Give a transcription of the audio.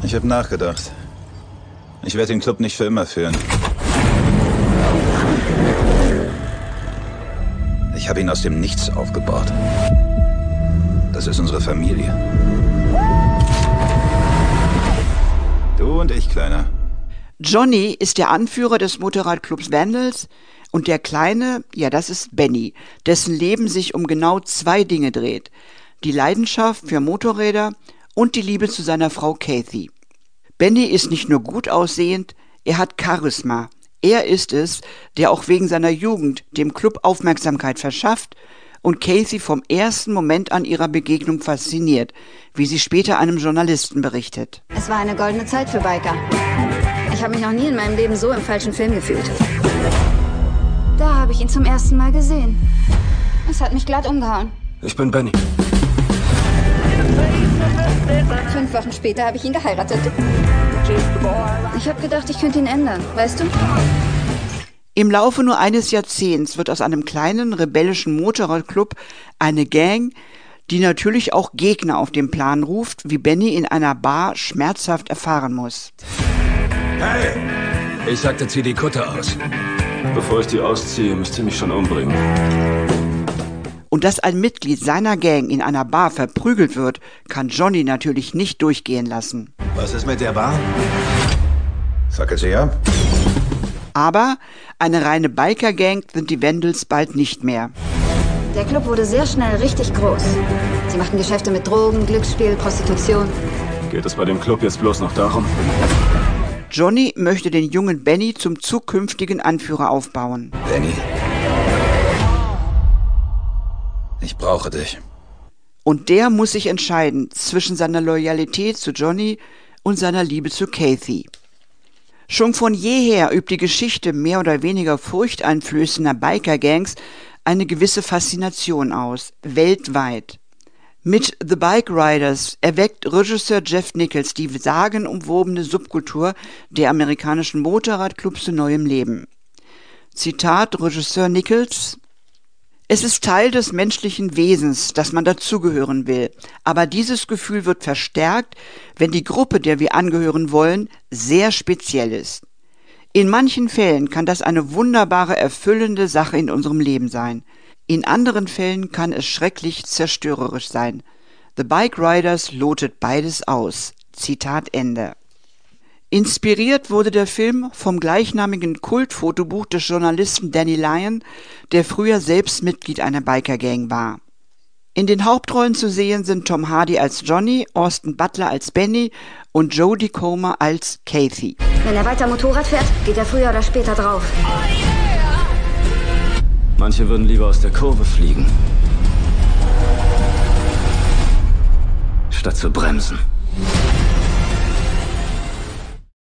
Ich habe nachgedacht. Ich werde den Club nicht für immer führen. Ich habe ihn aus dem Nichts aufgebaut. Das ist unsere Familie. Du und ich, Kleiner. Johnny ist der Anführer des Motorradclubs Vandals und der Kleine, ja, das ist Benny, dessen Leben sich um genau 2 Dinge dreht. Die Leidenschaft für Motorräder und die Liebe zu seiner Frau Kathy. Benny ist nicht nur gut aussehend, er hat Charisma. Er ist es, der auch wegen seiner Jugend dem Club Aufmerksamkeit verschafft und Kathy vom ersten Moment an ihrer Begegnung fasziniert, wie sie später einem Journalisten berichtet. Es war eine goldene Zeit für Biker. Ich habe mich noch nie in meinem Leben so im falschen Film gefühlt. Da habe ich ihn zum ersten Mal gesehen. Es hat mich glatt umgehauen. Ich bin Benny. 5 Wochen später habe ich ihn geheiratet. Ich habe gedacht, ich könnte ihn ändern, weißt du? Im Laufe nur eines Jahrzehnts wird aus einem kleinen rebellischen Motorradclub eine Gang, die natürlich auch Gegner auf den Plan ruft, wie Benny in einer Bar schmerzhaft erfahren muss. Hey! Ich sagte, zieh die Kutte aus. Bevor ich die ausziehe, müsst ihr mich schon umbringen. Und dass ein Mitglied seiner Gang in einer Bar verprügelt wird, kann Johnny natürlich nicht durchgehen lassen. Was ist mit der Bar? Fackel sie ab. Aber eine reine Biker-Gang sind die Vandals bald nicht mehr. Der Club wurde sehr schnell richtig groß. Sie machten Geschäfte mit Drogen, Glücksspiel, Prostitution. Geht es bei dem Club jetzt bloß noch darum? Johnny möchte den jungen Benny zum zukünftigen Anführer aufbauen. Benny. Ich brauche dich. Und der muss sich entscheiden zwischen seiner Loyalität zu Johnny und seiner Liebe zu Kathy. Schon von jeher übt die Geschichte mehr oder weniger furchteinflößender Biker-Gangs eine gewisse Faszination aus, weltweit. Mit The Bike Riders erweckt Regisseur Jeff Nichols die sagenumwobene Subkultur der amerikanischen Motorradclubs zu neuem Leben. Zitat Regisseur Nichols: Es ist Teil des menschlichen Wesens, dass man dazugehören will, aber dieses Gefühl wird verstärkt, wenn die Gruppe, der wir angehören wollen, sehr speziell ist. In manchen Fällen kann das eine wunderbare, erfüllende Sache in unserem Leben sein. In anderen Fällen kann es schrecklich zerstörerisch sein. The Bike Riders lotet beides aus. Zitat Ende. Inspiriert wurde der Film vom gleichnamigen Kultfotobuch des Journalisten Danny Lyon, der früher selbst Mitglied einer Biker-Gang war. In den Hauptrollen zu sehen sind Tom Hardy als Johnny, Austin Butler als Benny und Jodie Comer als Kathy. Wenn er weiter Motorrad fährt, geht er früher oder später drauf. Manche würden lieber aus der Kurve fliegen, statt zu bremsen.